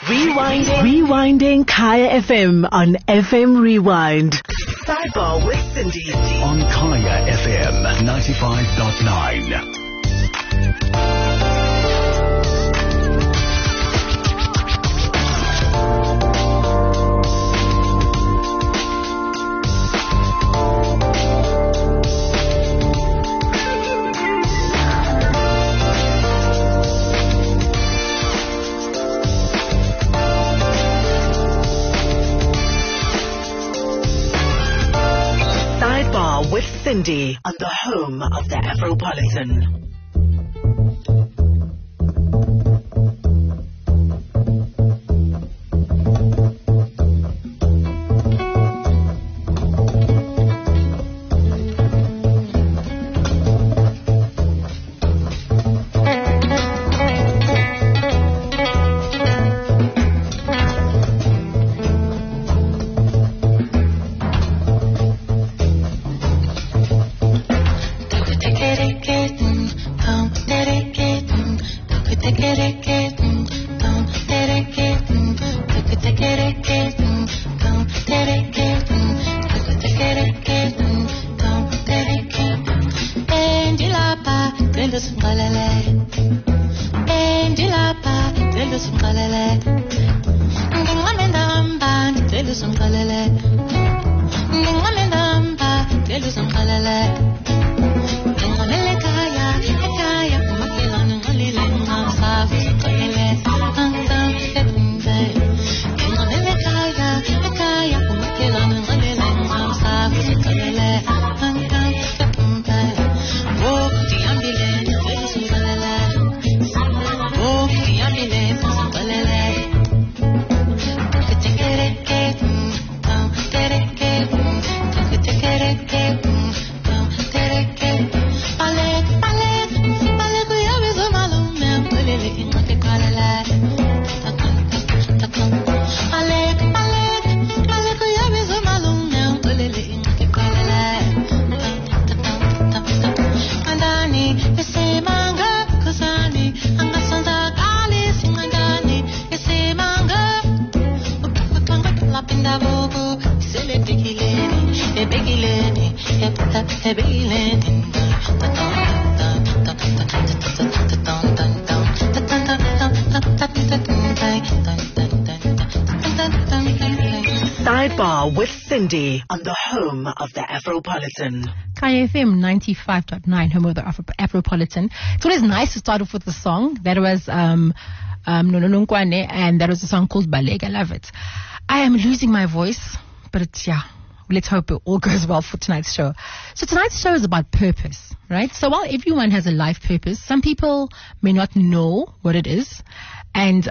Rewinding Kaya FM on FM Rewind. Sidebar with Cindy on Kaya FM 95.9. with Cindy on the home of the Afropolitan. Sidebar with Cindy on the home of the Afropolitan. Kaya FM 95.9, home of the Afropolitan. It's always nice to start off with the song. That was Nononkwane, and that was a song called Baleg. I love it. I am losing my voice, but it's, let's hope it all goes well for tonight's show. So tonight's show is about purpose, right? So while everyone has a life purpose, some people may not know what it is. And,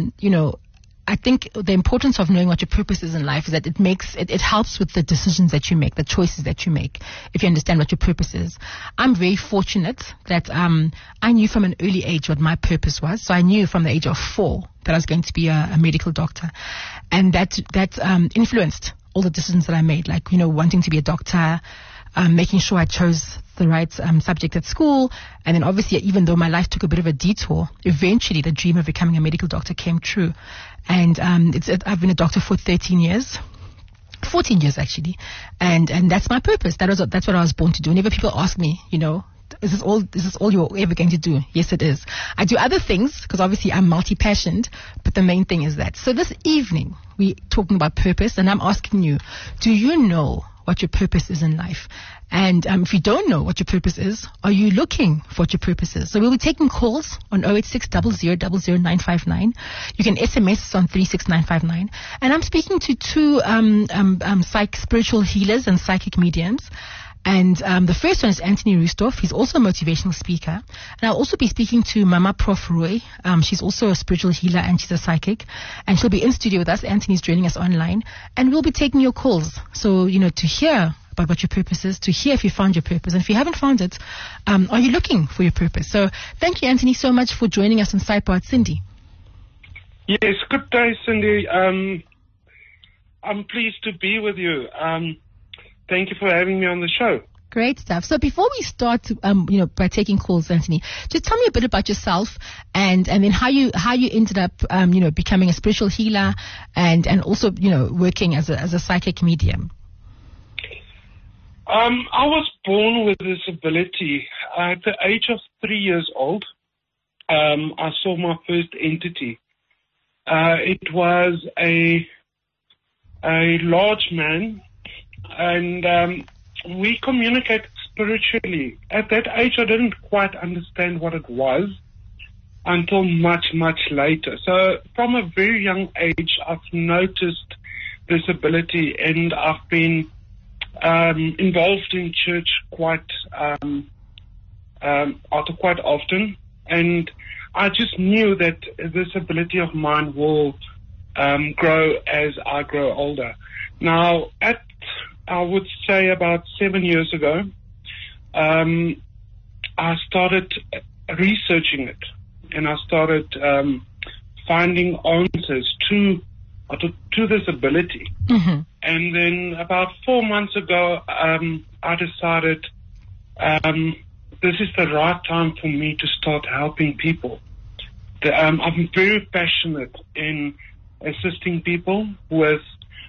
I think the importance of knowing what your purpose is in life is that it helps with the decisions that you make, the choices that you make, if you understand what your purpose is. I'm very fortunate that I knew from an early age what my purpose was. So I knew from the age of 4 that I was going to be a medical doctor. And that influenced all the decisions that I made, like, wanting to be a doctor, making sure I chose the right subject at school. And then obviously, even though my life took a bit of a detour, eventually the dream of becoming a medical doctor came true. And I've been a doctor for 13 years. 14 years actually. And that's my purpose. That's what I was born to do. Whenever people ask me, is this all you're ever going to do? Yes, it is. I do other things because obviously I'm multi-passioned, but the main thing is that. So this evening, we're talking about purpose, and I'm asking you, do you know what your purpose is in life? And if you don't know what your purpose is, are you looking for what your purpose is? So we'll be taking calls on 086 00 959. You can SMS us on 36959. And I'm speaking to two spiritual healers and psychic mediums. And the first one is Anthony Roosdorf. He's also a motivational speaker. And I'll also be speaking to Mama Prof Roy. She's also a spiritual healer and she's a psychic. And she'll be in studio with us. Anthony's joining us online. And we'll be taking your calls. So, to hear about what your purpose is, to hear if you found your purpose. And if you haven't found it, are you looking for your purpose? So thank you, Anthony, so much for joining us on Sidebar. Cindy. Yes, good day, Cindy. I'm pleased to be with you. Thank you for having me on the show. Great stuff. So before we start, by taking calls, Anthony, just tell me a bit about yourself and then how you ended up, becoming a spiritual healer and also, working as a psychic medium. I was born with a disability. At the age of 3 years old, I saw my first entity. It was a large man, and we communicated spiritually. At that age, I didn't quite understand what it was until much, much later. So from a very young age, I've noticed this ability, and I've been involved in church quite often. And I just knew that this ability of mine will grow as I grow older. Now, I would say about 7 years ago, I started researching it, and I started finding answers to this ability. Mm-hmm. And then about 4 months ago, I decided this is the right time for me to start helping people. I'm very passionate in assisting people with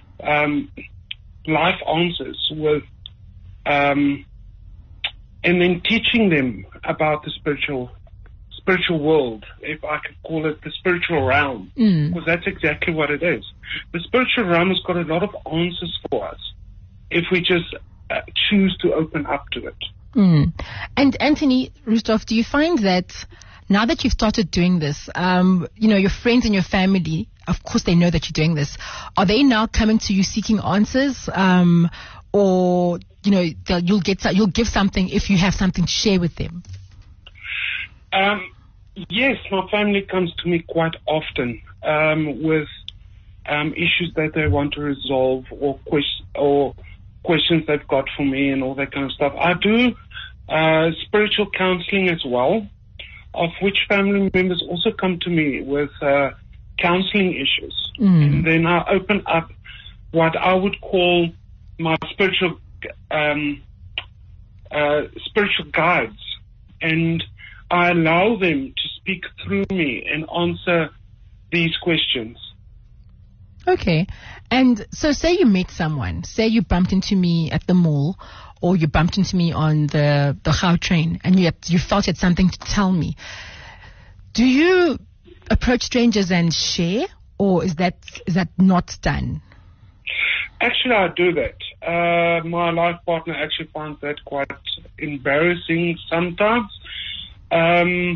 life answers, and then teaching them about the spiritual world, if I could call it the spiritual realm, because that's exactly what it is. The spiritual realm has got a lot of answers for us if we just choose to open up to it. And Anthony Rustov, do you find that now that you've started doing this, your friends and your family, of course they know that you're doing this, are they now coming to you seeking answers, or you'll give something if you have something to share with them? Yes, my family comes to me quite often with issues that they want to resolve or questions they've got for me and all that kind of stuff. I do spiritual counseling as well, of which family members also come to me with counseling issues. And then I open up what I would call my spiritual guides, and I allow them to speak through me and answer these questions. Okay. And so say you met someone, say you bumped into me at the mall, or you bumped into me on the Gautrain, and you felt you had something to tell me. Do you approach strangers and share, or is that not done? Actually, I do that. My life partner actually finds that quite embarrassing sometimes. I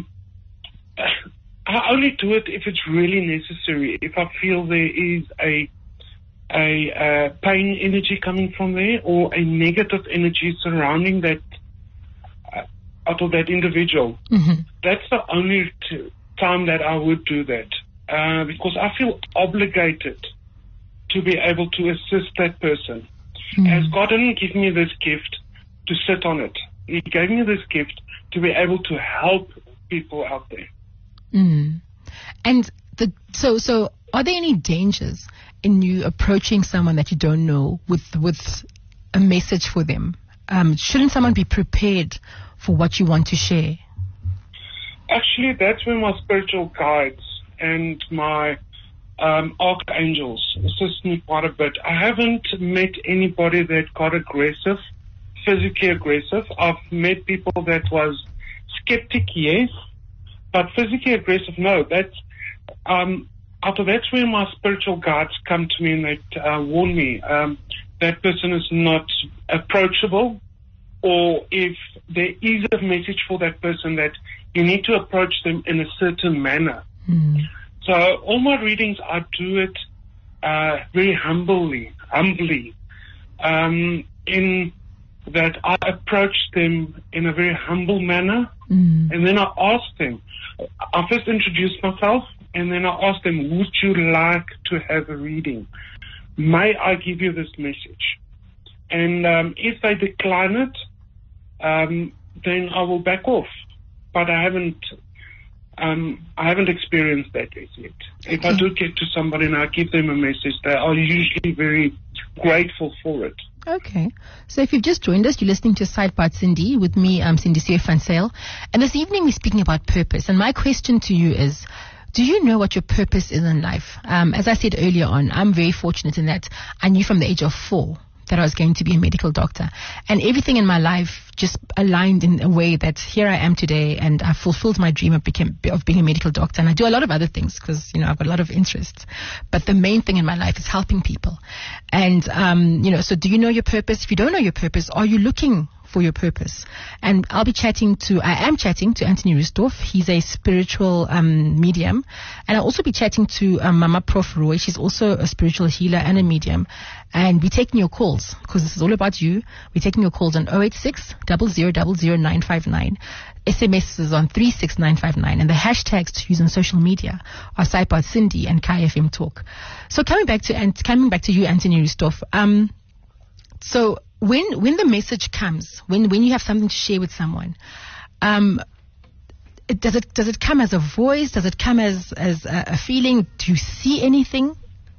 only do it if it's really necessary. If I feel there is a pain energy coming from there, or a negative energy surrounding that individual. Mm-hmm. That's the only time that I would do that, because I feel obligated to be able to assist that person. Mm-hmm. As God didn't give me this gift to sit on it, He gave me this gift to be able to help people out there. Mm. And so are there any dangers in you approaching someone that you don't know with a message for them? Shouldn't someone be prepared for what you want to share? Actually, that's where my spiritual guides and my archangels assist me quite a bit. I haven't met anybody that got aggressive, physically aggressive. I've met people that was skeptic, yes, but physically aggressive, no. That's that's where my spiritual guides come to me and they warn me that person is not approachable, or if there is a message for that person that you need to approach them in a certain manner. Mm. So all my readings, I do it very humbly, in that I approach them in a very humble manner, and then I ask them. I first introduce myself, and then I ask them, would you like to have a reading? May I give you this message? And if they decline it, then I will back off. But I haven't experienced that yet. If I do get to somebody and I give them a message, they are usually very grateful for it. Okay. So if you've just joined us, you're listening to Sidebar Cindy with me, Cindy Fansale. And this evening we're speaking about purpose. And my question to you is, do you know what your purpose is in life? As I said earlier on, I'm very fortunate in that I knew from the age of 4 that I was going to be a medical doctor. And everything in my life just aligned in a way that here I am today, and I fulfilled my dream of being a medical doctor. And I do a lot of other things because, I've got a lot of interests. But the main thing in my life is helping people. And, so do you know your purpose? If you don't know your purpose, are you looking for your purpose? And I am chatting to Anthony Roosdorff. He's a spiritual medium. And I'll also be chatting to Mama Prof Roy. She's also a spiritual healer and a medium. And we're taking your calls because this is all about you. We're taking your calls on 086 0000 959. SMSs on 36959, and the hashtags to use on social media are Sidebar Cindy and KFM Talk. So coming back to you, Anthony Roosdorff. So when the message comes, when you have something to share with someone, does it come as a voice? Does it come as a feeling? Do you see anything?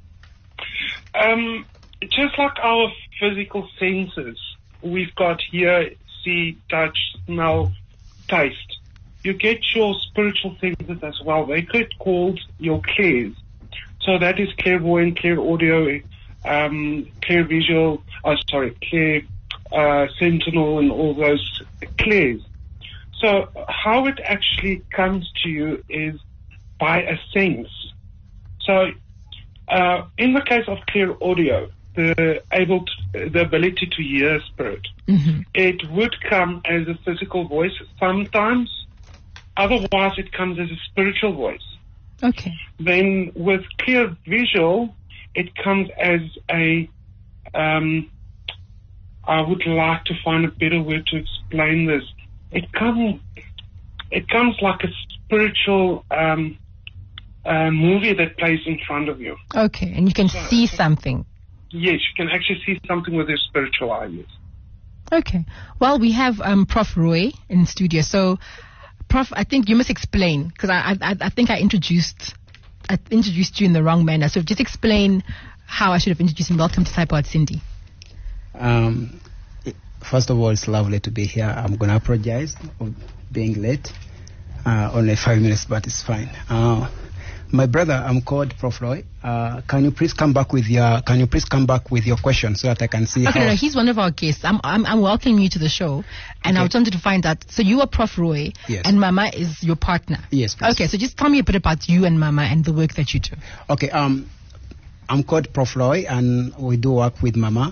Just like our physical senses, we've got hear, see, touch, smell, taste. You get your spiritual senses as well. They get called your clairs. So that is clairvoyant, clair audio, clear visual, clear sentinel, and all those clairs. So how it actually comes to you is by a sense. So in the case of clear audio, the ability to hear spirit, it would come as a physical voice sometimes. Otherwise, it comes as a spiritual voice. Okay. Then with clear visual, it comes as a, I would like to find a better word to explain this. It comes like a spiritual movie that plays in front of you. Okay, and you can see something. Yes, you can actually see something with your spiritual eyes. Okay. Well, we have Prof Roy in studio. So, Prof, I think you must explain, because I think I introduced you in the wrong manner. So just explain how I should have introduced him. Welcome to Sidebar Cindy. First of all, it's lovely to be here. I'm going to apologize for being late. Only 5 minutes, but it's fine. My brother, I'm called Prof Roy. Can you please come back with your question so that I can see? Okay, no, he's one of our guests. I'm welcoming you to the show, and okay. I wanted to find out. So you are Prof Roy, yes, and Mama is your partner. Yes, please. Okay, so just tell me a bit about you and Mama and the work that you do. Okay, I'm called Prof Roy, and we do work with Mama.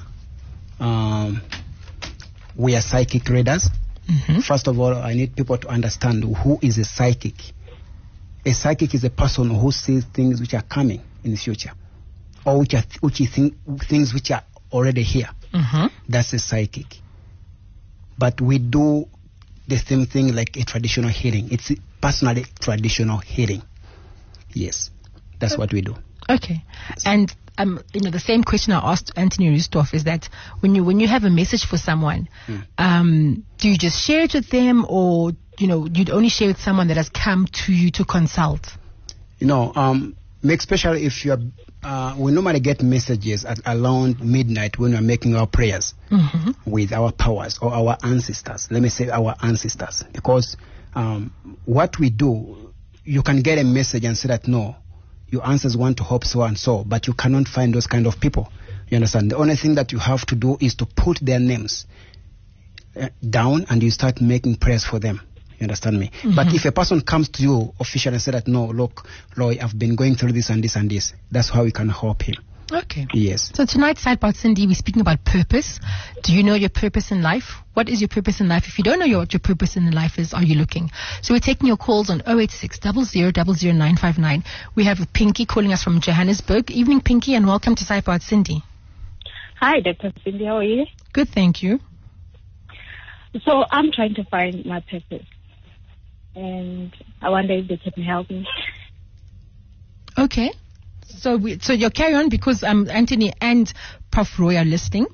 We are psychic readers. First of all, I need people to understand who is a psychic. A psychic is a person who sees things which are coming in the future, or things which are already here. That's a psychic. But we do the same thing like a traditional healing. It's personally traditional healing. Yes, that's what we do. Okay, yes. And the same question I asked Anthony Roosdorff is that when you have a message for someone, do you just share it with them, or you'd only share with someone that has come to you to consult? Especially if you're, we normally get messages at around midnight when we're making our prayers with our powers or our ancestors. Let me say our ancestors, because what we do, you can get a message and say that no, your ancestors want to help so and so, but you cannot find those kind of people. You understand? The only thing that you have to do is to put their names down, and you start making prayers for them. You understand me? But if a person comes to you officially and says that, no, look, Roy, I've been going through this and this and this, that's how we can help him. Okay. Yes. So tonight, Sidebar Cindy, we're speaking about purpose. Do you know your purpose in life? What is your purpose in life? If you don't know what your purpose in life is, are you looking? So we're taking your calls on 086 0000 959. We have Pinky calling us from Johannesburg. Evening, Pinky, and welcome to Sidebar Cindy. Hi, Dr. Cindy. How are you? Good, thank you. So I'm trying to find my purpose, and I wonder if they can help me. Okay. So you'll carry on, because Anthony and Prof Roy are listening.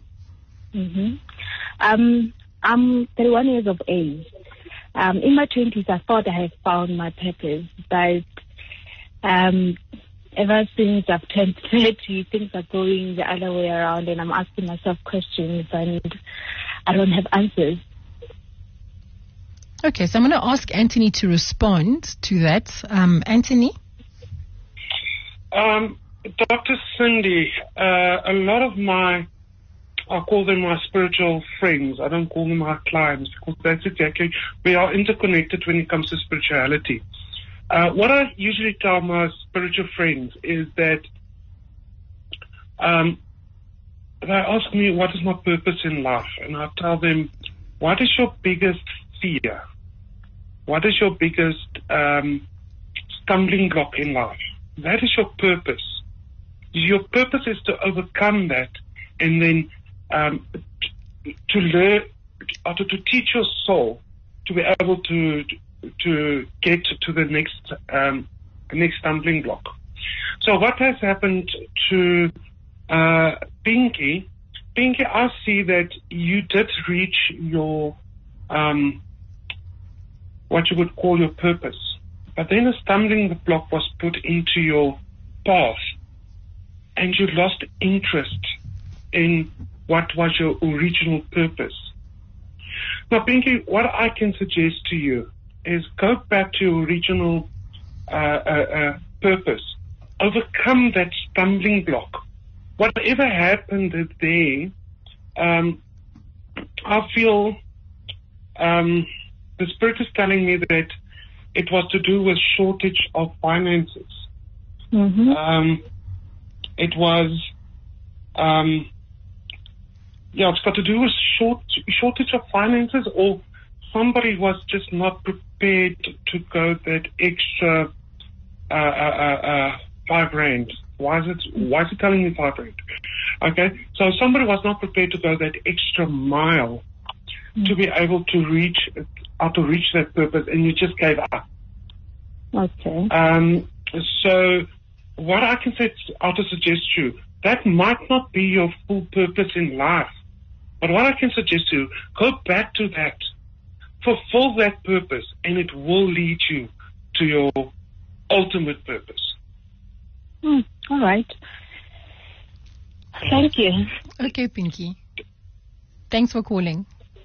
I'm 31 years of age. In my 20s, I thought I had found my purpose, but ever since I've turned 30, things are going the other way around, and I'm asking myself questions, and I don't have answers. Okay, so I'm going to ask Anthony to respond to that. Anthony? Dr. Cindy, a lot of I call them my spiritual friends. I don't call them my clients, because that's exactly, we are interconnected when it comes to spirituality. What I usually tell my spiritual friends is that they ask me, what is my purpose in life? And I tell them, what is your biggest fear? What is your biggest stumbling block in life? That is your purpose. Your purpose is to overcome that, and then to learn, or to teach your soul to be able to get to the next stumbling block. So what has happened to Pinky? Pinky, I see that you did reach your what you would call your purpose, but then a stumbling block was put into your path, and you lost interest in what was your original purpose. Now, Pinky, what I can suggest to you is go back to your original purpose. Overcome that stumbling block. Whatever happened there, I feel the Spirit is telling me that it was to do with shortage of finances. Mm-hmm. It was, it's got to do with shortage of finances, or somebody was just not prepared to go that extra 5 rand. Why is it telling me 5 rand? Okay, so somebody was not prepared to go that extra mile to be able to reach that purpose, and you just gave up. Okay. So what I can say, I'll to suggest to you, that might not be your full purpose in life, but what I can suggest to you, go back to that, fulfill that purpose, and it will lead you to your ultimate purpose. All right. Thank you. Okay, Pinky. Thanks for calling.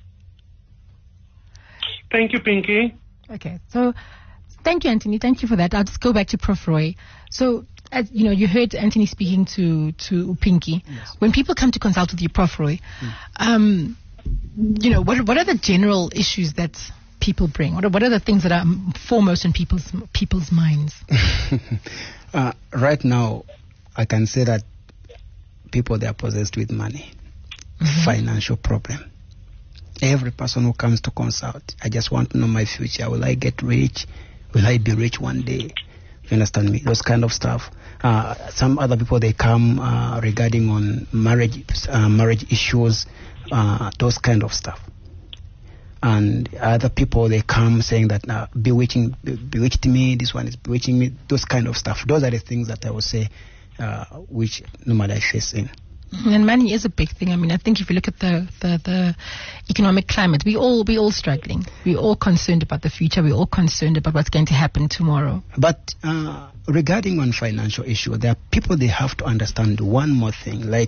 Thank you, Pinky. Okay, so thank you, Anthony. Thank you for that. I'll just go back to Prof. Roy. So, as you know, you heard Anthony speaking to Pinky. Yes. When people come to consult with you, Prof. Roy, you know, what are the general issues that people bring? What are the things that are foremost in people's minds? Right now, I can say that people, they are possessed with money, financial problem. Every person who comes to consult, I just want to know my future. Will I get rich? Will I be rich one day? You understand me? Those kind of stuff. Some other people, they come regarding on marriage issues, those kind of stuff. And other people, they come saying that bewitched me, this one is bewitching me, those kind of stuff. Those are the things that I would say which normally I face in. And money is a big thing. I mean, I think if you look at the economic climate, we all struggling. We're all concerned about the future. We're all concerned about what's going to happen tomorrow. But regarding on financial issue, there are people, they have to understand one more thing. Like,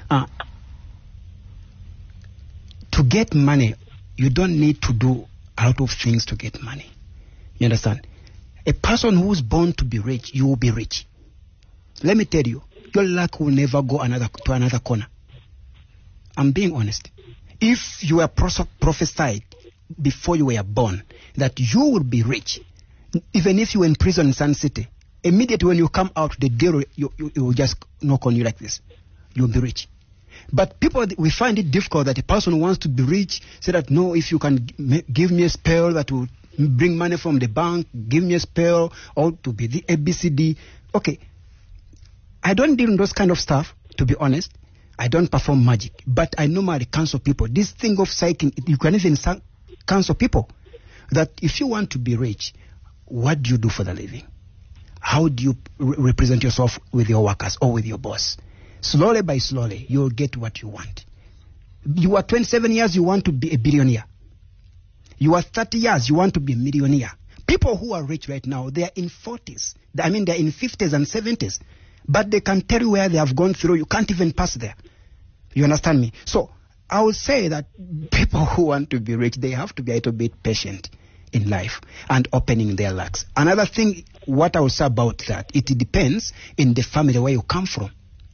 to get money, you don't need to do a lot of things to get money. You understand? A person who's born to be rich, you will be rich. Let me tell you, your luck will never go to another corner. I'm being honest. If you were prophesied before you were born that you will be rich, even if you were in prison in Sun City, immediately when you come out, the devil you will just knock on you like this. You'll be rich. But people, we find it difficult that a person who wants to be rich say that, no, if you can give me a spell that will bring money from the bank, give me a spell, or to be the ABCD. Okay. I don't deal in those kind of stuff, to be honest. I don't perform magic, but I normally counsel people. This thing of psychic, you can even counsel people that if you want to be rich, what do you do for the living? How do you represent yourself with your workers or with your boss? Slowly by slowly, you'll get what you want. You are 27 years, you want to be a billionaire. You are 30 years, you want to be a millionaire. People who are rich right now, they are in 40s. I mean, they're in 50s and 70s. But they can tell you where they have gone through. You can't even pass there. You understand me? So I would say that people who want to be rich, they have to be a little bit patient in life and opening their lucks. Another thing, what I would say about that, it depends in the family where you come from.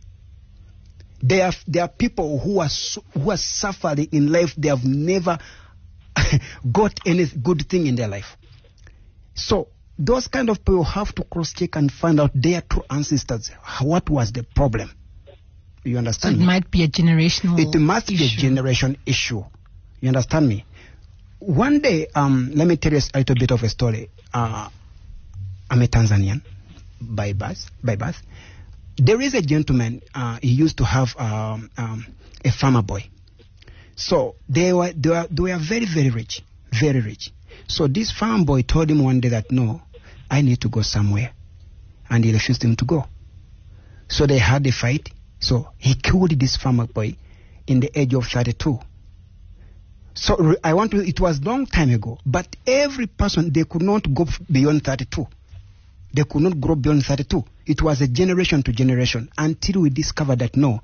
There are people who are suffering in life. They have never got any good thing in their life. So those kind of people have to cross-check and find out their true ancestors. What was the problem? You understand so it me? might be a generational It must issue. be a generation issue. You understand me? One day, let me tell you a little bit of a story. I'm a Tanzanian by birth. There is a gentleman, he used to have a farmer boy. So they were very, very rich, very rich. So this farm boy told him one day that, no, I need to go somewhere. And he refused him to go. So they had a fight. So he killed this farmer boy in the age of 32. So it was long time ago, but every person, they could not go beyond 32. They could not grow beyond 32. It was a generation to generation until we discovered that, no,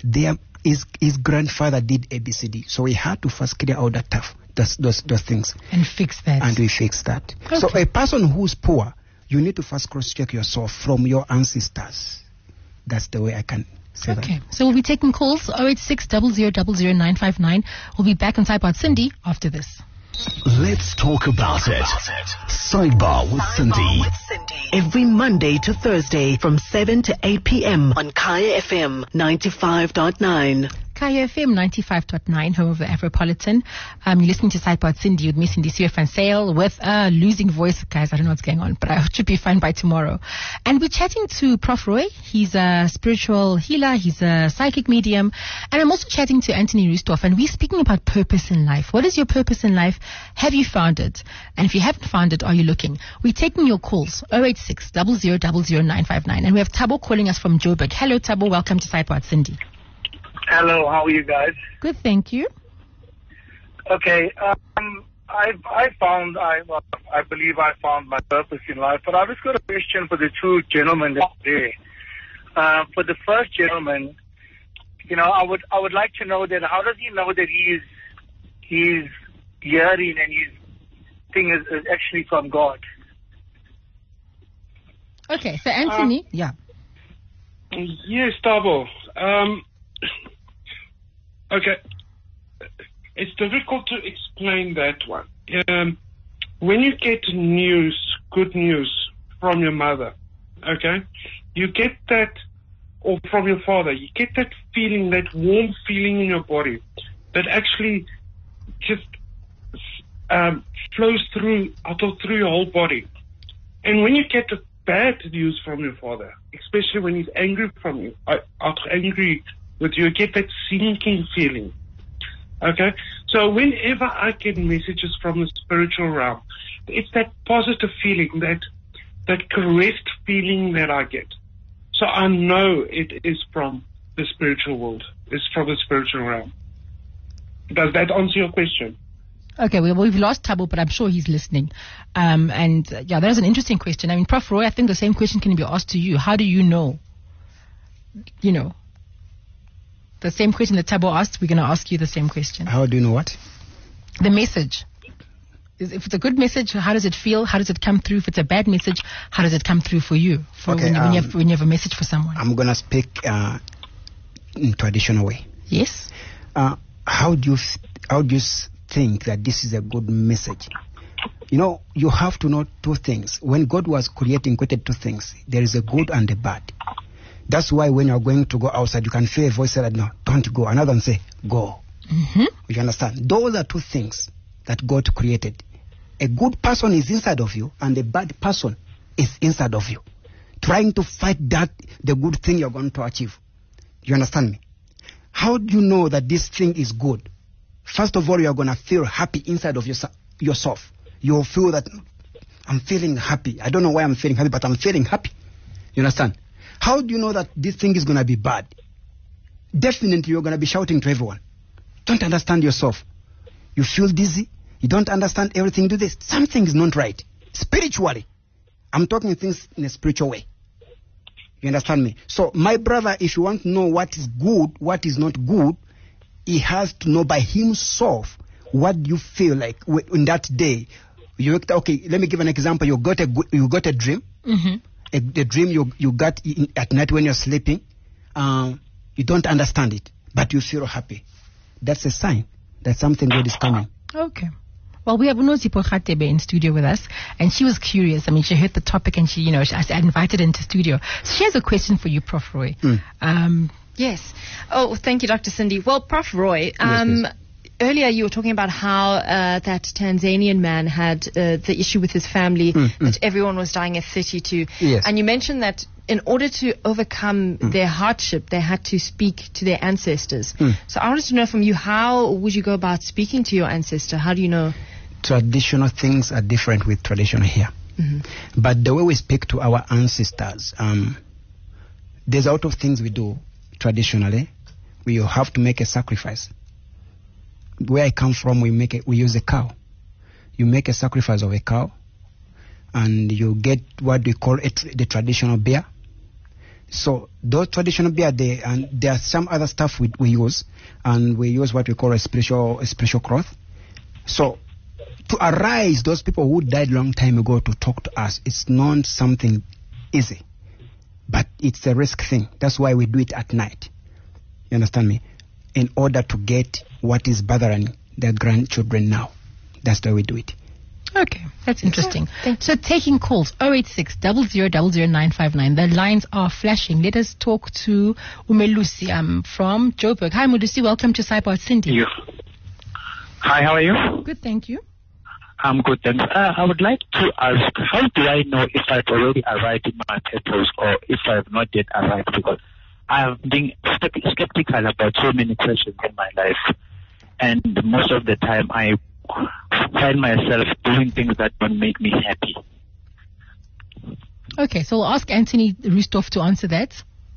his grandfather did ABCD. So we had to first clear out that those things. And fix that. And we fixed that. Okay. So a person who's poor, you need to first cross-check yourself from your ancestors. That's the way I can say that. Okay, so we'll be taking calls 086 00959. We'll be back on Sidebar Cindy after this. Let's talk about it. Sidebar with Cindy. Every Monday to Thursday from 7 to 8 p.m. on Kaya FM 95.9. Kaya FM 95.9, home of the Afropolitan. You're listening to Sidebar Cindy with me, Cindy Van Sale, with a losing voice. Guys, I don't know what's going on, but I should be fine by tomorrow. And we're chatting to Prof. Roy. He's a spiritual healer. He's a psychic medium. And I'm also chatting to Anthony Roostoff, and we're speaking about purpose in life. What is your purpose in life? Have you found it? And if you haven't found it, are you looking? We're taking your calls, 086 00959. And we have Tabo calling us from Joburg. Hello, Tabo. Welcome to Sidebar Cindy. Hello, how are you guys? Good, thank you. Okay, I believe I found my purpose in life, but I've just got a question for the two gentlemen that are there. For the first gentleman, I would like to know that how does he know that he's hearing and his thing is actually from God? Okay, so Anthony, yeah. Yes, Tabo. Okay. It's difficult to explain that one. When you get good news from your mother, okay, you get that, or from your father, you get that feeling, that warm feeling in your body that actually just flows through your whole body. And when you get the bad news from your father, especially when he's angry angry with you, get that sinking feeling. Okay? So whenever I get messages from the spiritual realm, it's that positive feeling, that caressed feeling that I get. So I know it is from the spiritual world. It's from the spiritual realm. Does that answer your question? Okay, we've lost Tabo, but I'm sure he's listening. And that is an interesting question. I mean, Prof. Roy, I think the same question can be asked to you. How do you know? The same question that Tabo asked, we're going to ask you the same question. How do you know what? The message. If it's a good message, how does it feel? How does it come through? If it's a bad message, how does it come through for you? Okay, when you have a message for someone. I'm going to speak in traditional way. Yes. How do you think that this is a good message? You have to know two things. When God was created two things. There is a good and a bad. That's why when you're going to go outside, you can feel a voice say, no, don't go. Another one say, go. Mm-hmm. You understand? Those are two things that God created. A good person is inside of you, and a bad person is inside of you, trying to fight the good thing you're going to achieve. You understand me? How do you know that this thing is good? First of all, you're going to feel happy inside of yourself. You'll feel that I'm feeling happy. I don't know why I'm feeling happy, but I'm feeling happy. You understand? How do you know that this thing is going to be bad? Definitely you're going to be shouting to everyone. Don't understand yourself. You feel dizzy. You don't understand everything. Do this. Something is not right. spiritually. I'm talking things in a spiritual way. You understand me? So, my brother, if you want to know what is good, what is not good, he has to know by himself what you feel like in that day. Okay, let me give an example. You got a dream. Mm-hmm. A dream you got at night when you're sleeping. You don't understand it, but you feel happy. That's a sign that something good is coming. Okay. Well, we have Unozipho Khatebe in studio with us, and she was curious. I mean, she heard the topic, and she I invited her into studio. So she has a question for you, Prof. Roy. Yes. Oh, thank you, Dr. Cindy. Well, Prof. Roy, Yes. Earlier you were talking about how that Tanzanian man had the issue with his family, that everyone was dying at 32. Yes. And you mentioned that in order to overcome their hardship, they had to speak to their ancestors. So I wanted to know from you, how would you go about speaking to your ancestor? How do you know? Traditional things are different with traditional here. But the way we speak to our ancestors, there's a lot of things we do traditionally. We have to make a sacrifice. Where I come from, we use a cow. You make a sacrifice of a cow, and you get what we call the traditional beer. So those traditional beer, and there are some other stuff we use, and we use what we call a spiritual cloth. So to arise those people who died long time ago to talk to us, it's not something easy, but it's a risk thing. That's why we do it at night. You understand me? In order to get what is bothering their grandchildren now. That's the way we do it. Okay, that's interesting. So taking calls, 086 00959. The lines are flashing. Let us talk to Umelusi from Joburg. Hi, Melusi. Welcome to Saiba Cindy. You. Hi, how are you? Good, thank you. I'm good, thanks. I would like to ask, how do I know if I've already arrived in my purpose or if I have not yet arrived? Because I have been skeptical about so many questions in my life. And most of the time I find myself doing things that don't make me happy. Okay, so we'll ask Anthony Rustov to answer that.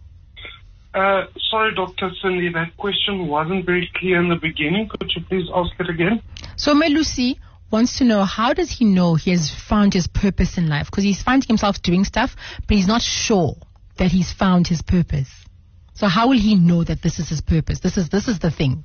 Sorry, Dr. Cindy, that question wasn't very clear in the beginning. Could you please ask it again? So Melusi wants to know, how does he know he has found his purpose in life? Because he's finding himself doing stuff, but he's not sure that he's found his purpose. So how will he know that this is his purpose? This is the thing.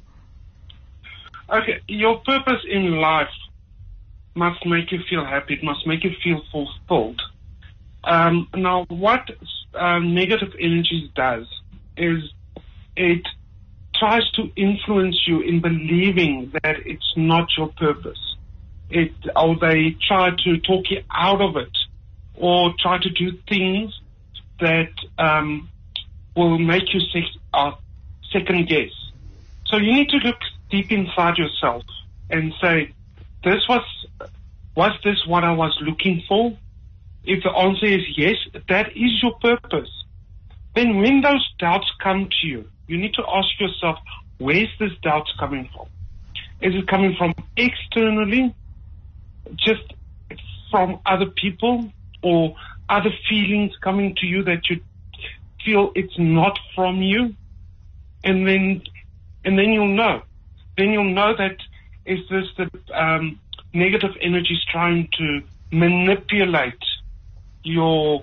Okay, your purpose in life must make you feel happy. It must make you feel fulfilled. Now, what negative energies does is it tries to influence you in believing that it's not your purpose. Or they try to talk you out of it, or try to do things that will make you second guess. So you need to look deep inside yourself and say, was this what I was looking for? If the answer is yes, that is your purpose. Then when those doubts come to you, you need to ask yourself, where's this doubt coming from? Is it coming from externally, just from other people, or other feelings coming to you that you feel it's not from you? And then you'll know. Then you'll know that is this the negative energies trying to manipulate your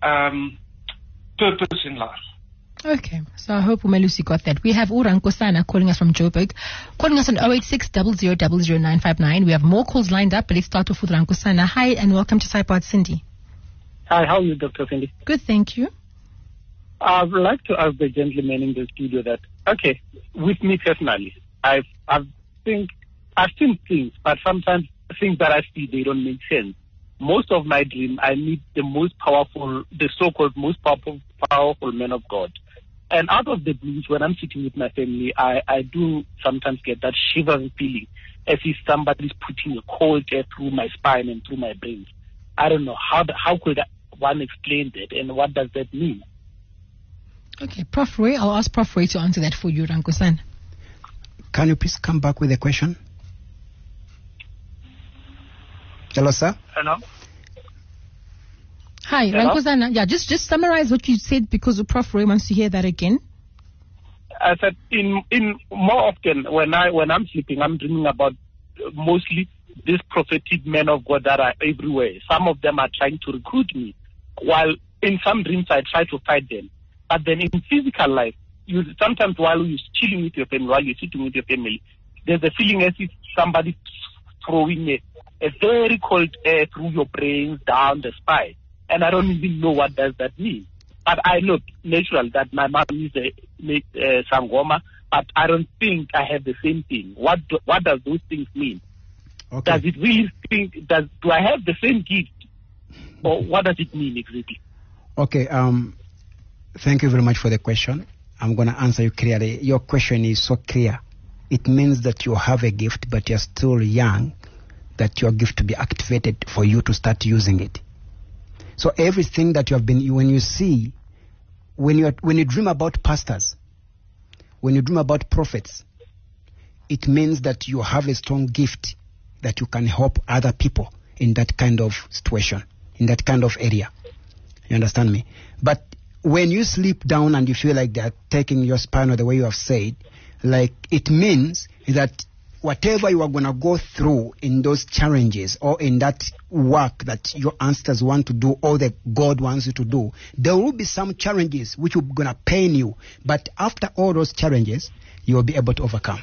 purpose in life. Okay, so I hope Umelusi got that. We have Urankosana calling us from Joburg, calling us on 086 00959. We have more calls lined up, but let's start off with Urankosana. Hi, and welcome to Saipa Cindy. Hi, how are you, Dr. Cindy? Good, thank you. I would like to ask the gentleman in the studio that, okay, with me personally, I've seen things, but sometimes things that I see, they don't make sense. Most of my dream, I meet the so-called most powerful men of God. And out of the blues, when I'm sitting with my family, I do sometimes get that shivering feeling as if somebody's putting a cold air through my spine and through my brain. I don't know, how could one explain that, and what does that mean? Okay, Prof. Roy, I'll ask Prof. Roy to answer that for you, Rankosan. Can you please come back with a question? Hello, sir. Hello. Hi, Rankozana. Yeah, just summarize what you said, because Prof. Roy wants to hear that again. I said in more often when I'm sleeping, I'm dreaming about mostly these prophetic men of God that are everywhere. Some of them are trying to recruit me, while in some dreams I try to fight them. But then in physical life, sometimes while you're chilling with your family, while you're sitting with your family, there's a feeling as if somebody's throwing a very cold air through your brains down the spine. And I don't even know what does that mean. But I know natural that my mom is a Sangoma, but I don't think I have the same thing. What does those things mean? Okay. Does it really do I have the same gift? Or what does it mean exactly? Okay, thank you very much for the question. I'm going to answer you clearly. Your question is so clear. It means that you have a gift, but you're still young, that your gift to be activated for you to start using it. So everything that you have been, when you dream about pastors, when you dream about prophets, it means that you have a strong gift that you can help other people in that kind of situation, in that kind of area. You understand me? But when you sleep down and you feel like they're taking your spine, or the way you have said, like, it means that whatever you are going to go through in those challenges or in that work that your ancestors want to do or that God wants you to do, there will be some challenges which will going to pain you. But after all those challenges, you will be able to overcome.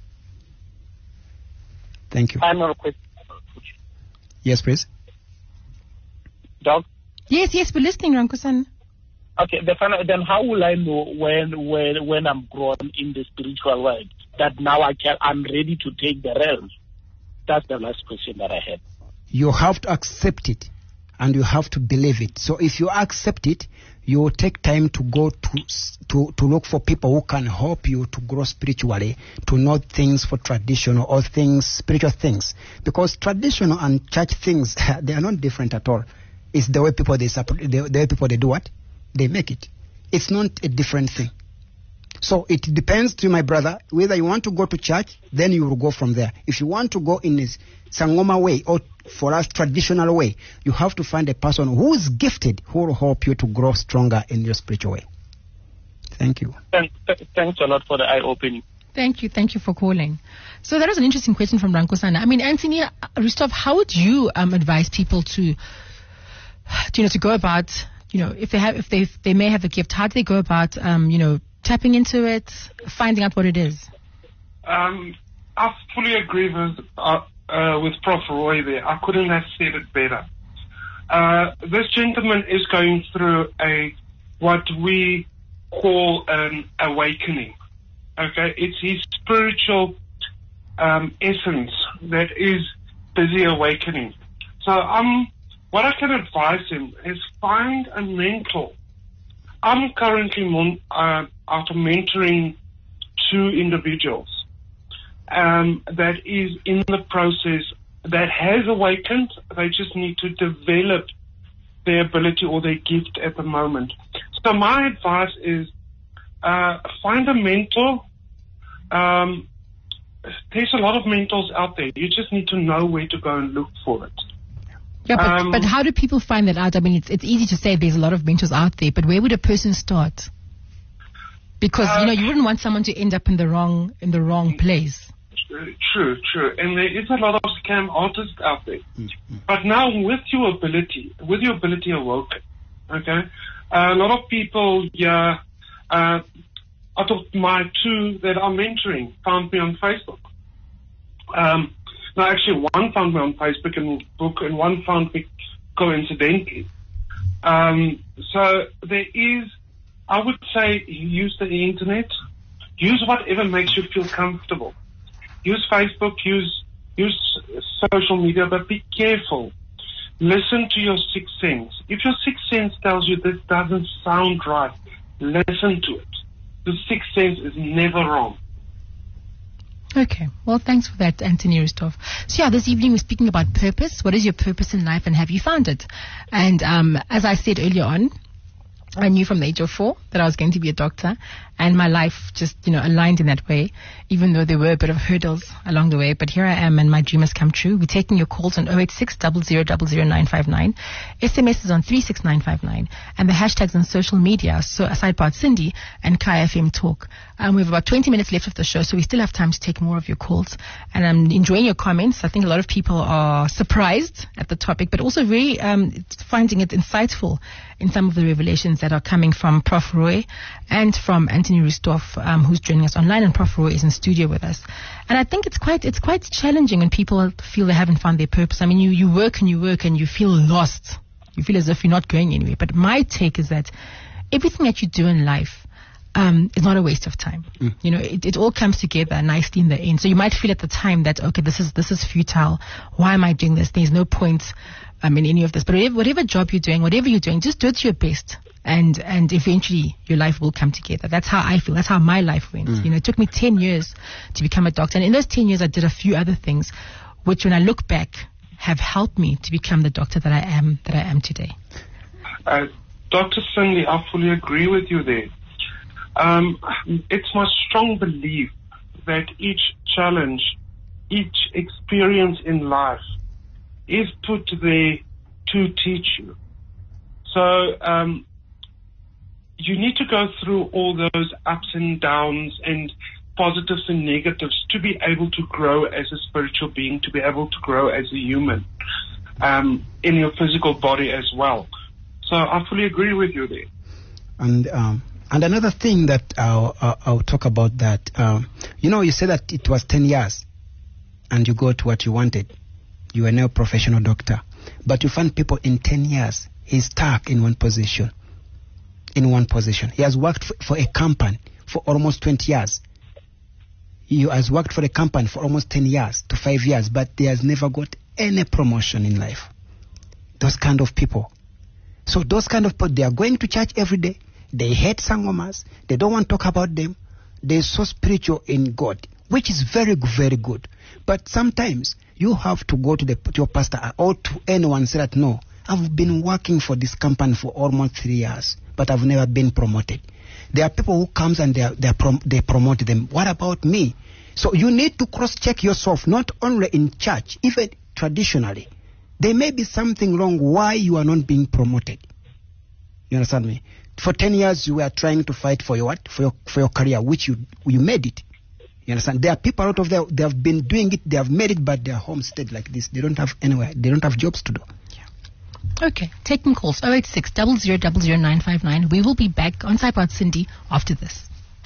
Thank you. Final question. Yes, please. Doc? Yes, we're listening, Rankosan. Okay, then how will I know when I'm grown in the spiritual world that now I'm ready to take the realms? That's the last question that I had. You have to accept it and you have to believe it. So if you accept it, you will take time to go to look for people who can help you to grow spiritually, to know things for traditional or things, spiritual things. Because traditional and church things, they are not different at all. It's the way people the way people they do what? They make it. It's not a different thing. So it depends to my brother, whether you want to go to church, then you will go from there. If you want to go in a Sangoma way or for us traditional way, you have to find a person who is gifted, who will help you to grow stronger in your spiritual way. Thank you. Thanks a lot for the eye-opening. Thank you for calling. So that was an interesting question from Rankosana. I mean, Anthony Ristov, how would you advise people to go about, if they may have a gift, how do they go about, tapping into it, finding out what it is? I fully agree with Prof. Roy there. I couldn't have said it better. This gentleman is going through what we call an awakening. Okay, it's his spiritual essence that is busy awakening. So what I can advise him is find a mentor. I'm currently after mentoring 2 individuals that is in the process, that has awakened. They just need to develop their ability or their gift at the moment. So my advice is find a mentor. There's a lot of mentors out there. You just need to know where to go and look for it. Yeah, but how do people find that out? I mean, it's easy to say there's a lot of mentors out there, but where would a person start? Because you wouldn't want someone to end up in the wrong place. True, and there is a lot of scam artists out there. But now with your ability awoken, okay, a lot of people, out of my 2 that I'm mentoring, found me on Facebook. No, actually, one found me on Facebook and book, and one found me coincidentally. So there is, I would say, use the internet. Use whatever makes you feel comfortable. Use Facebook, use social media, but be careful. Listen to your sixth sense. If your sixth sense tells you this doesn't sound right, listen to it. The sixth sense is never wrong. Okay. Well, thanks for that, Anthony Ristov. So, yeah, this evening we're speaking about purpose. What is your purpose in life and have you found it? And as I said earlier on, I knew from the age of 4 that I was going to be a doctor, and my life just, aligned in that way, even though there were a bit of hurdles along the way. But here I am, and my dream has come true. We're taking your calls on 086 000959, SMSs on 36959, and the hashtags on social media. So Sidebar Cindy and Kaya FM Talk. We have about 20 minutes left of the show, so we still have time to take more of your calls. And I'm enjoying your comments. I think a lot of people are surprised at the topic, but also very finding it insightful in some of the revelations that are coming from Prof. Roy and from Anthony Rustov, who's joining us online, and Prof. Roy is in studio with us. And I think it's quite challenging when people feel they haven't found their purpose. I mean, you work and you feel lost. You feel as if you're not going anywhere. But my take is that everything that you do in life is not a waste of time. It all comes together nicely in the end. So you might feel at the time that, okay, this is futile. Why am I doing this? There's no point in any of this. But whatever job you're doing, whatever you're doing, just do it to your best. And eventually your life will come together. That's how I feel. That's how my life went. It took me 10 years to become a doctor. And in those 10 years, I did a few other things, which when I look back, have helped me to become the doctor that I am today. Dr. Cindy, I fully agree with you there. It's my strong belief that each challenge, each experience in life is put there to teach you. So you need to go through all those ups and downs and positives and negatives to be able to grow as a spiritual being, to be able to grow as a human in your physical body as well. So I fully agree with you there. And another thing that I'll talk about that, you said that it was 10 years and you got what you wanted. You are now a professional doctor. But you find people in 10 years, he's stuck in one position. He has worked for a company for almost 20 years. He has worked for a company for almost 10 years to 5 years, but he has never got any promotion in life. Those kind of people. So those kind of people, they are going to church every day. They hate sangomas. They don't want to talk about them. They're so spiritual in God, which is very, very good. But sometimes you have to go to your pastor or to anyone and say that, no, I've been working for this company for almost 3 years, but I've never been promoted. There are people who comes and they promote them. What about me? So you need to cross-check yourself, not only in church, even traditionally. There may be something wrong why you are not being promoted. You understand me? For 10 years, you were trying to fight for your what? For your career, which you made it. You understand? There are people out of there, they have been doing it, they have made it, but their home stayed like this. They don't have anywhere. They don't have jobs to do. Yeah. Okay. Taking calls, 086 000959. We will be back on Sidebar Cindy after this.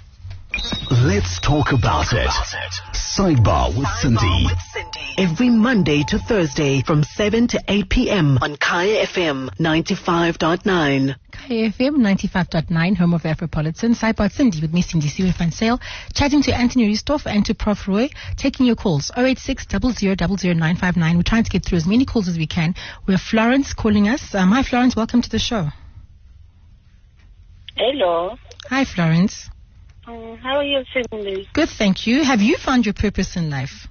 Let's talk about it. Sidebar with Cindy. Every Monday to Thursday from 7 to 8 p.m. on Kaya FM 95.9. Kaya FM 95.9, home of Afropolitan. Sidebar Cindy with me, Cindy Siwe van Sale, chatting to Anthony Rustov and to Prof. Roy, taking your calls, 086 000959. We're trying to get through as many calls as we can. We have Florence calling us. Hi, Florence. Welcome to the show. Hello. Hi, Florence. How are you, Cindy? Good, thank you. Have you found your purpose in life?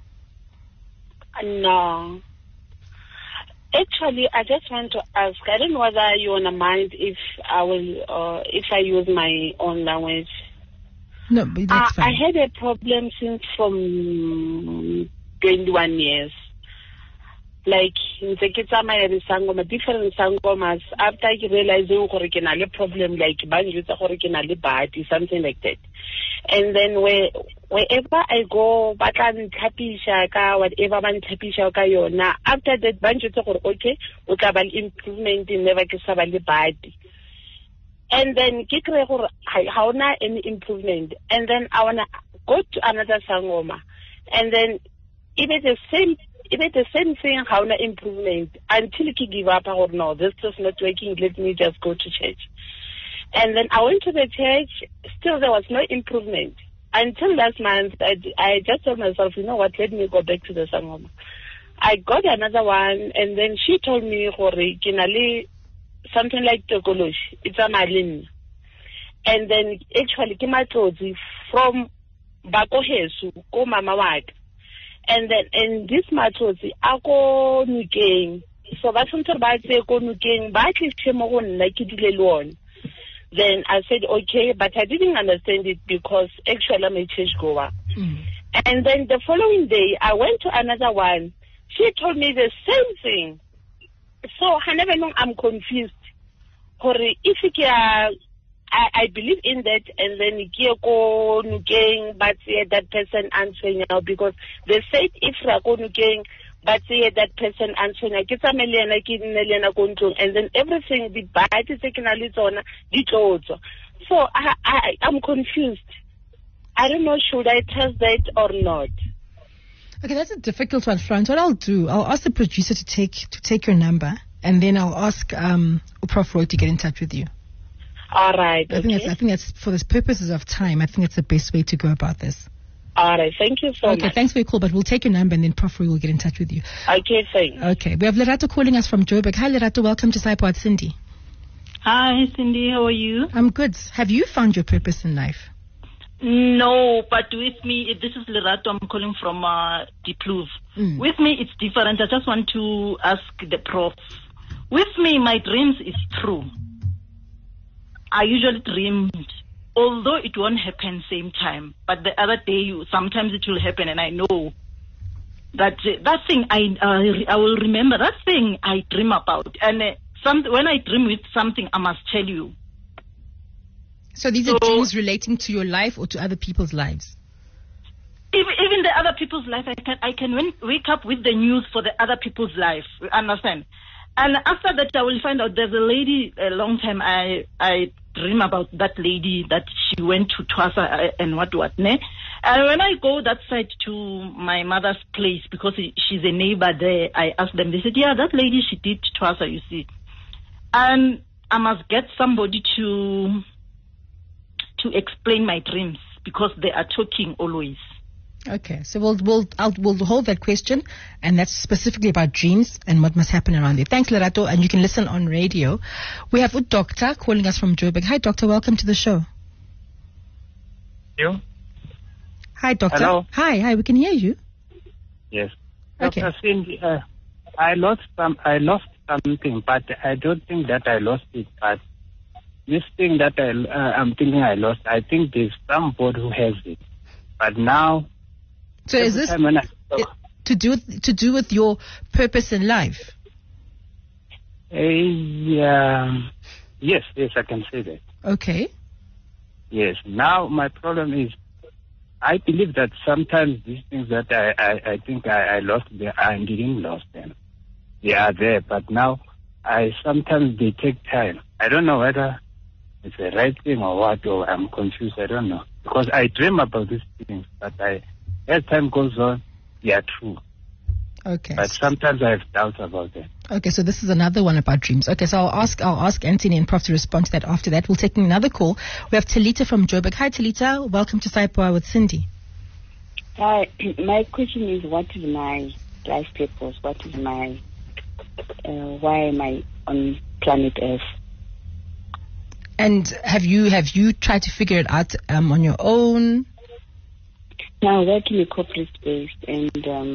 No. Actually, I just want to ask. I don't know whether you want to mind if I will, if I use my own language. No, but that's fine. I had a problem since from 21 years. Like, in the Kitsama and Sangoma, different Sangomas, after I realized I problem, like, something like that. And then wherever I go, whatever after that, okay, improvement in never body. And then how na any improvement. And then I wanna go to another Sangoma. And then even the same thing, how na improvement until you give up or no, this is not working, let me just go to church. And then I went to the church, still there was no improvement. Until last month, I just told myself, you know what, let me go back to the Sangoma. I got another one, and then she told me, something like Tokolosh, it's a Malin. And then actually, Kimatodzi from Bakohesu, ko Mama Wak. And then in this Matodzi, Ako Nukeng. So that's something about Seko Nukeng, but it's Chemogon like it alone. Then I said, okay, but I didn't understand it because actually I'm a church goer. And then the following day, I went to another one. She told me the same thing. So I'm confused. If I believe in that, and then but that person answering now, because they said if Rakonukeng but that person answering and then everything the bad is taken a little. So I'm confused. I don't know, should I test that or not? Okay, that's a difficult one, Florence. What I'll do, I'll ask the producer to take your number, and then I'll ask Prof Roy to get in touch with you. All right. I think that's for the purposes of time. I think it's the best way to go about this. All right. Thank you so much. Okay, thanks for your call, but we'll take your number, and then Prof Roy will get in touch with you. Okay, thanks. Okay, we have Lerato calling us from Joburg. Hi, Lerato. Welcome to SAIPO. Cindy. Hi, Cindy. How are you? I'm good. Have you found your purpose in life? No, but with me, this is Lerato. I'm calling from Diepkloof. With me, it's different. I just want to ask the prof. With me, my dreams is true. I usually dream, although it won't happen same time. But the other day, sometimes it will happen, and I know that that thing I will remember. That thing I dream about, and when I dream with something, I must tell you. So these are dreams relating to your life or to other people's lives? Even the other people's life, I can wake up with the news for the other people's life. Understand? And after that, I will find out there's a lady. A long time I dream about that lady that she went to Twasa and what ne. And when I go that side to my mother's place, because she's a neighbor there, I asked them. They said, yeah, that lady, she did Twasa, you see. And I must get somebody to explain my dreams, because they are talking always. Okay, so we'll hold that question, and that's specifically about dreams and what must happen around it. Thanks, Lerato, and you can listen on radio. We have a doctor calling us from Joburg. Hi, doctor. Welcome to the show. You? Hi, doctor. Hello. Hi. We can hear you. Yes. Okay. Dr. Cindy, I lost something, but I don't think that I lost it. But this thing that I'm thinking I lost, I think there's somebody who has it. But now, so is this to do with your purpose in life? Yes, I can say that. Okay. Yes. Now my problem is, I believe that sometimes these things that I think I lost, I didn't lose them. They are there, but now sometimes they take time. I don't know whether it's the right thing or what, or I'm confused. I don't know. Because I dream about these things, but as time goes on, they are true. Okay. But sometimes I have doubts about them. Okay, so this is another one about dreams. Okay, so I'll ask Anthony and Prof to respond to that after that. We'll take another call. We have Talita from Joburg. Hi, Talita. Welcome to SAIPO with Cindy. Hi. My question is, what is my life purpose? What is my why am I on planet Earth? And have you tried to figure it out on your own? Now, I work in a corporate space, and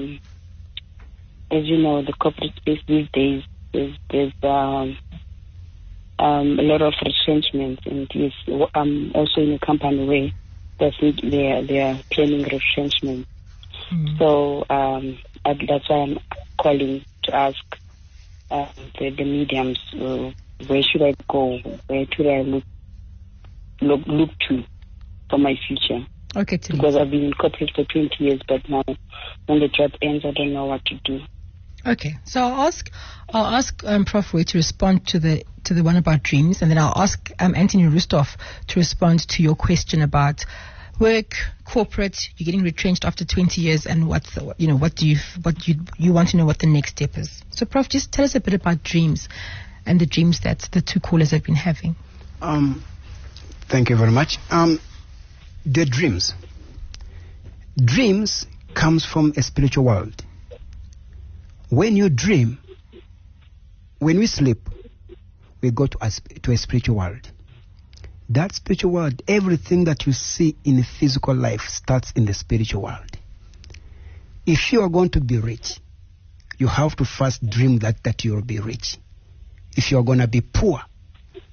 as you know, the corporate space these days, there's a lot of retrenchment, and yes, I'm also in a company where they are planning retrenchment. So that's why I'm calling to ask the mediums, where should I go? Where should I look to for my future? Okay, because I've been in corporate for 20 years, but now when the job ends, I don't know what to do. Okay, so I'll ask Prof Roy to respond to the one about dreams, and then I'll ask Anthony Rustov to respond to your question about work, corporate. You're getting retrenched after 20 years, and what you want to know what the next step is. So, Prof, just tell us a bit about dreams and the dreams that the two callers have been having. Thank you very much. The dreams comes from a spiritual world. When you dream, when we sleep, we go to a spiritual world. That spiritual world, everything that you see in the physical life starts in the spiritual world. If you are going to be rich, you have to first dream that you will be rich. If you are going to be poor,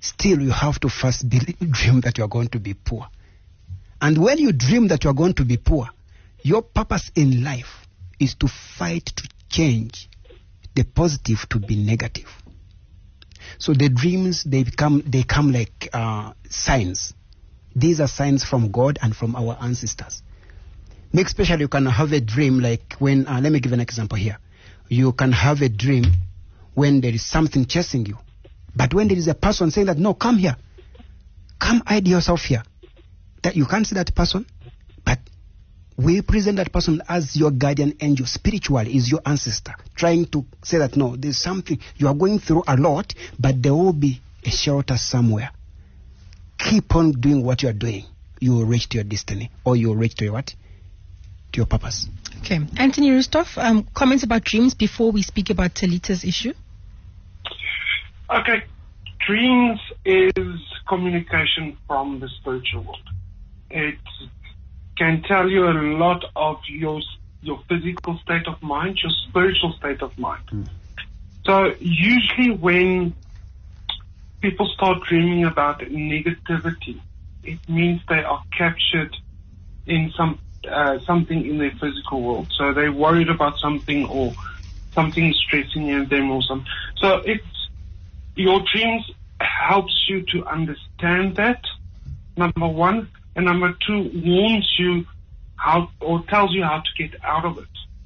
still you have to first dream that you are going to be poor. And when you dream that you are going to be poor, your purpose in life is to fight to change the positive to be negative. So the dreams, they come like signs. These are signs from God and from our ancestors. Make special, you can have a dream like when, let me give an example here. You can have a dream when there is something chasing you. But when there is a person saying that, no, come here. Come hide yourself here. That you can't see that person, but we present that person as your guardian angel. Spiritually is your ancestor. Trying to say that, no, there's something. You are going through a lot, but there will be a shelter somewhere. Keep on doing what you are doing. You will reach to your destiny, or you will reach to your what? To your purpose. Okay. Anthony Rustov, comments about dreams before we speak about Talita's issue? Okay. Dreams is communication from the spiritual world. It can tell you a lot of your physical state of mind, your spiritual state of mind. So usually when people start dreaming about negativity, it means they are captured in something in their physical world. So they're worried about something, or something is stressing them, or something. So your dreams helps you to understand that, number one, and number two, warns you how, or tells you how to get out of it.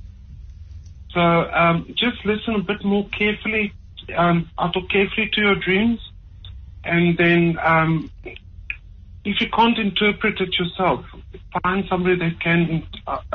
So just listen a bit more carefully, carefully to your dreams, and then if you can't interpret it yourself, find somebody that can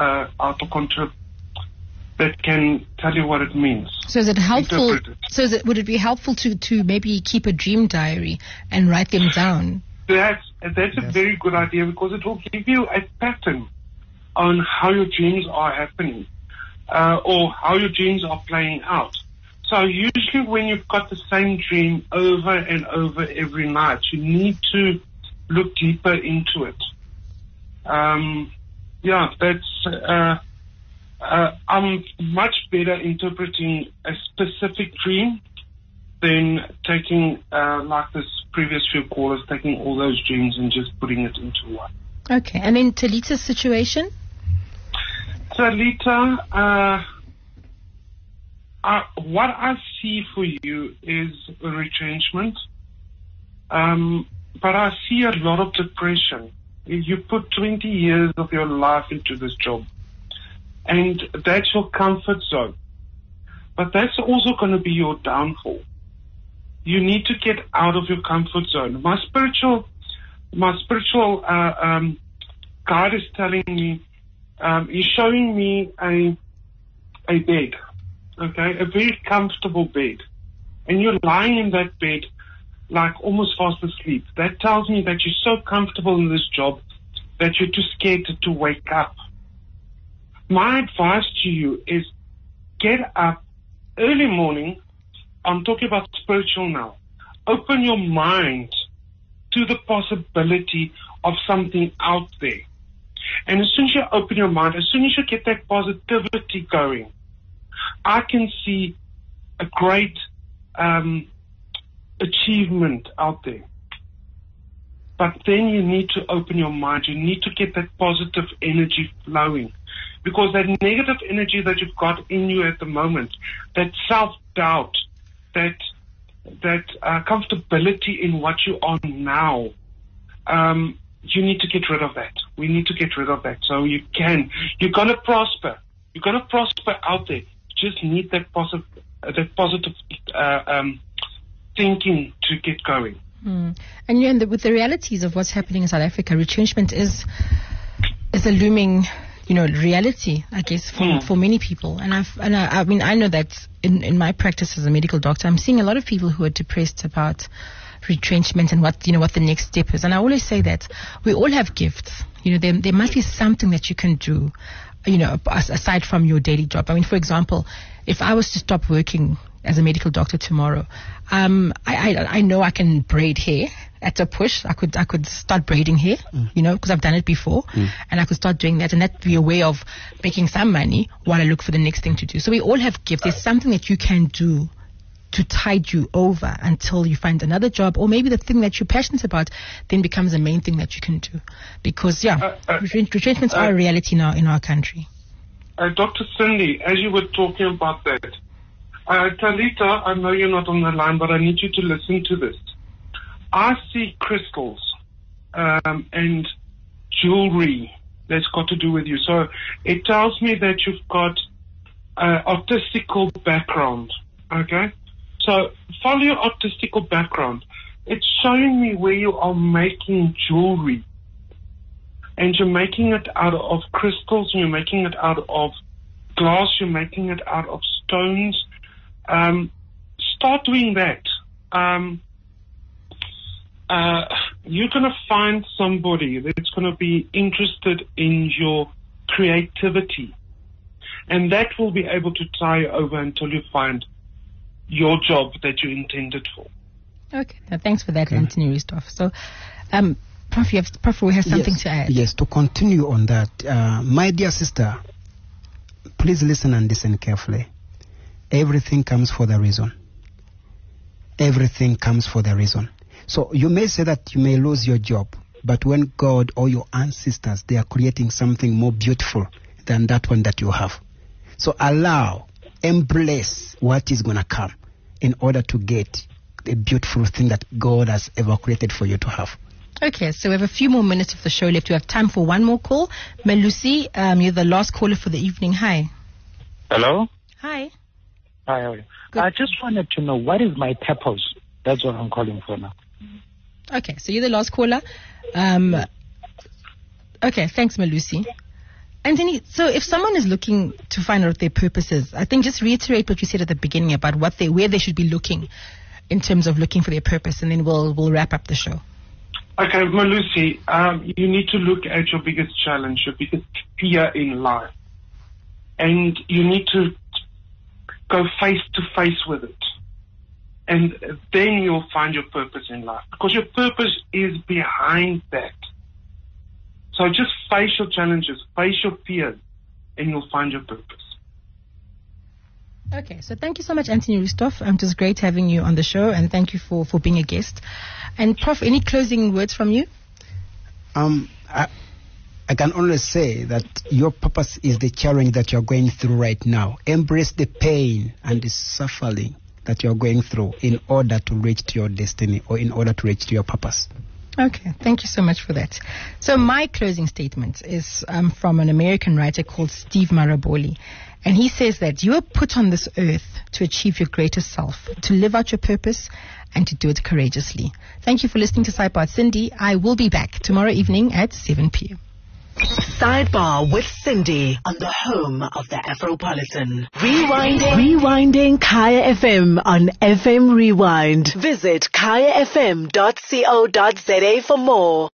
that can tell you what it means. So is it helpful? So would it be helpful to maybe keep a dream diary and write them down? That's a very good idea, because it will give you a pattern on how your dreams are happening, or how your dreams are playing out. So usually when you've got the same dream over and over every night, you need to look deeper into it. I'm much better interpreting a specific dream than taking, like this previous few callers, taking all those dreams and just putting it into one. Okay, and in Talita's situation? Talita, what I see for you is a retrenchment, but I see a lot of depression. You put 20 years of your life into this job, and that's your comfort zone. But that's also going to be your downfall. You need to get out of your comfort zone. My spiritual guide is telling me, he's showing me a bed, okay, a very comfortable bed, and you're lying in that bed like almost fast asleep. That tells me that you're so comfortable in this job that you're too scared to wake up. My advice to you is get up early morning. I'm talking about spiritual now. Open your mind to the possibility of something out there. And as soon as you open your mind, as soon as you get that positivity going, I can see a great achievement out there. But then you need to open your mind. You need to get that positive energy flowing. Because that negative energy that you've got in you at the moment, that self-doubt, that comfortability in what you are now, you need to get rid of that. We need to get rid of that. So you're going to prosper. You're going to prosper out there. You just need that positive thinking to get going. And with the realities of what's happening in South Africa, retrenchment is a looming, reality, I guess, for many people. And I know that in my practice as a medical doctor, I'm seeing a lot of people who are depressed about retrenchment and what the next step is. And I always say that we all have gifts. There must be something that you can do, aside from your daily job. I mean, for example, if I was to stop working as a medical doctor tomorrow, I know I can braid hair at a push. I could start braiding hair, because I've done it before, and I could start doing that, and that'd be a way of making some money while I look for the next thing to do. So we all have gifts. There's something that you can do to tide you over until you find another job, or maybe the thing that you're passionate about then becomes the main thing that you can do. Because, retrenchments are a reality now in our country. Dr. Cindy, as you were talking about that, Talita, I know you're not on the line, but I need you to listen to this. I see crystals and jewelry that's got to do with you. So it tells me that you've got artistical background, okay? So follow your artistical background. It's showing me where you are making jewelry. And you're making it out of crystals, you're making it out of glass, you're making it out of stones. Start doing that. You're going to find somebody that's going to be interested in your creativity. And that will be able to tie you over until you find your job that you intended for. Okay. Now, thanks for that, Anthony Ristoff. So, Prof, we have something to add. Yes, to continue on that, my dear sister, please listen and listen carefully. Everything comes for the reason. Everything comes for the reason. So you may say that you may lose your job, but when God or your ancestors, they are creating something more beautiful than that one that you have. So embrace what is going to come in order to get the beautiful thing that God has ever created for you to have. Okay, so we have a few more minutes of the show left. We have time for one more call. Melusi, you're the last caller for the evening. Hi. Hello? Hi. Hi, how are you? I just wanted to know, what is my purpose? That's what I'm calling for now. Okay, so you're the last caller. Okay, thanks, Melusi. Anthony, so if someone is looking to find out what their purpose is, I think just reiterate what you said at the beginning about where they should be looking in terms of looking for their purpose, and then we'll wrap up the show. Okay, Melusi, you need to look at your biggest challenge, your biggest fear in life. And you need to go face to face with it. And then you'll find your purpose in life. Because your purpose is behind that. So just face your challenges, face your fears, and you'll find your purpose. Okay, so thank you so much, Anthony Ristoff. Just great having you on the show, and thank you for being a guest. And Prof, any closing words from you? I can only say that your purpose is the challenge that you're going through right now. Embrace the pain and the suffering that you're going through in order to reach to your destiny or in order to reach to your purpose. Okay, thank you so much for that. So my closing statement is from an American writer called Steve Maraboli. And he says that you are put on this earth to achieve your greatest self, to live out your purpose, and to do it courageously. Thank you for listening to Sidebar. Cindy, I will be back tomorrow evening at 7 p.m. Sidebar with Cindy on the home of the Afropolitan. Rewinding Kaya FM on FM Rewind. Visit kayafm.co.za for more.